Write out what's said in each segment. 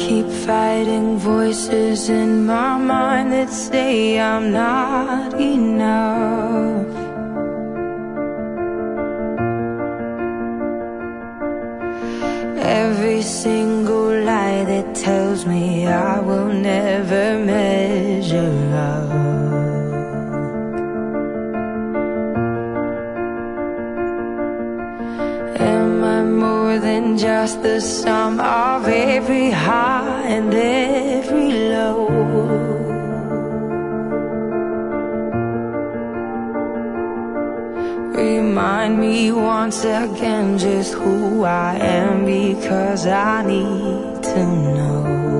keep fighting voices in my mind that say I'm not enough. Every single lie that tells me I will never measure up. Am I more than just the sum of every high and every low? Remind me once again just who I am, because I need to know.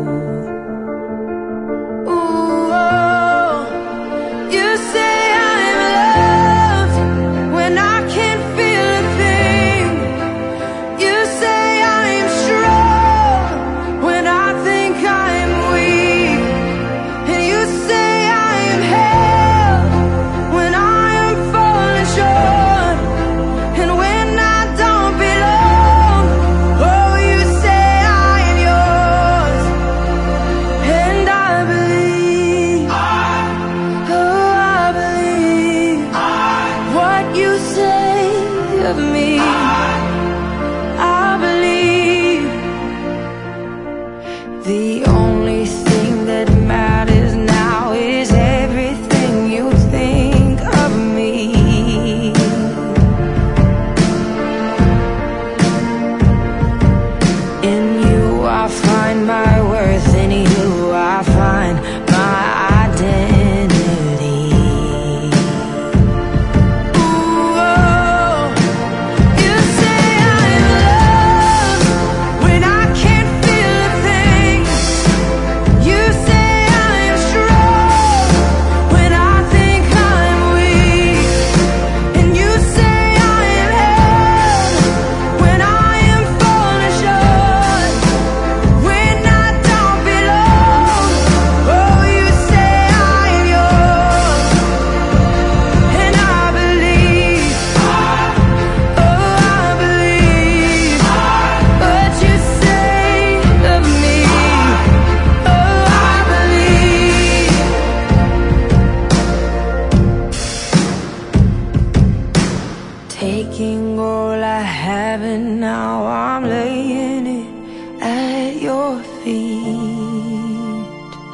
Ooh, oh, you say I'm loved when I can't feel a thing. You say I'm strong when I think I'm weak. And you say I am held when I am falling short. And when I don't belong, oh, you say I am yours. And I believe, oh, I believe what you say of me. I believe the only thing that matters now is everything you think of me. In you I find my worth, in you I find my identity. Ooh, oh, you say I'm loved when I can't feel a thing. You say I'm strong when I think I'm weak. And you say I am held when I am falling short. When I don't belong, oh, you say I am yours. And I believe, oh, I believe what you say of me. Oh, I believe. Taking all I have and now I'm laying it at your feet.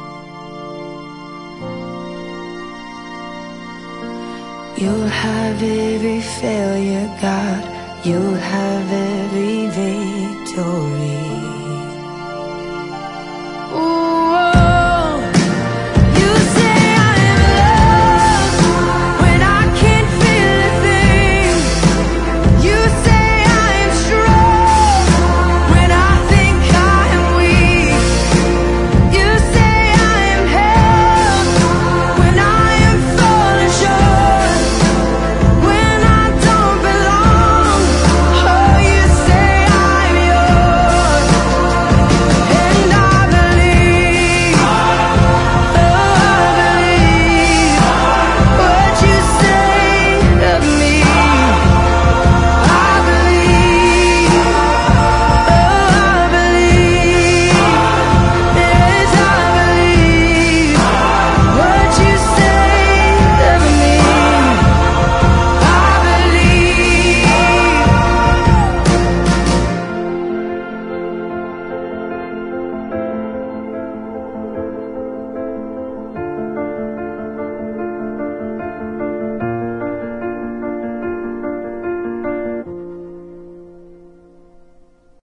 You'll have every failure, God. You'll have every victory.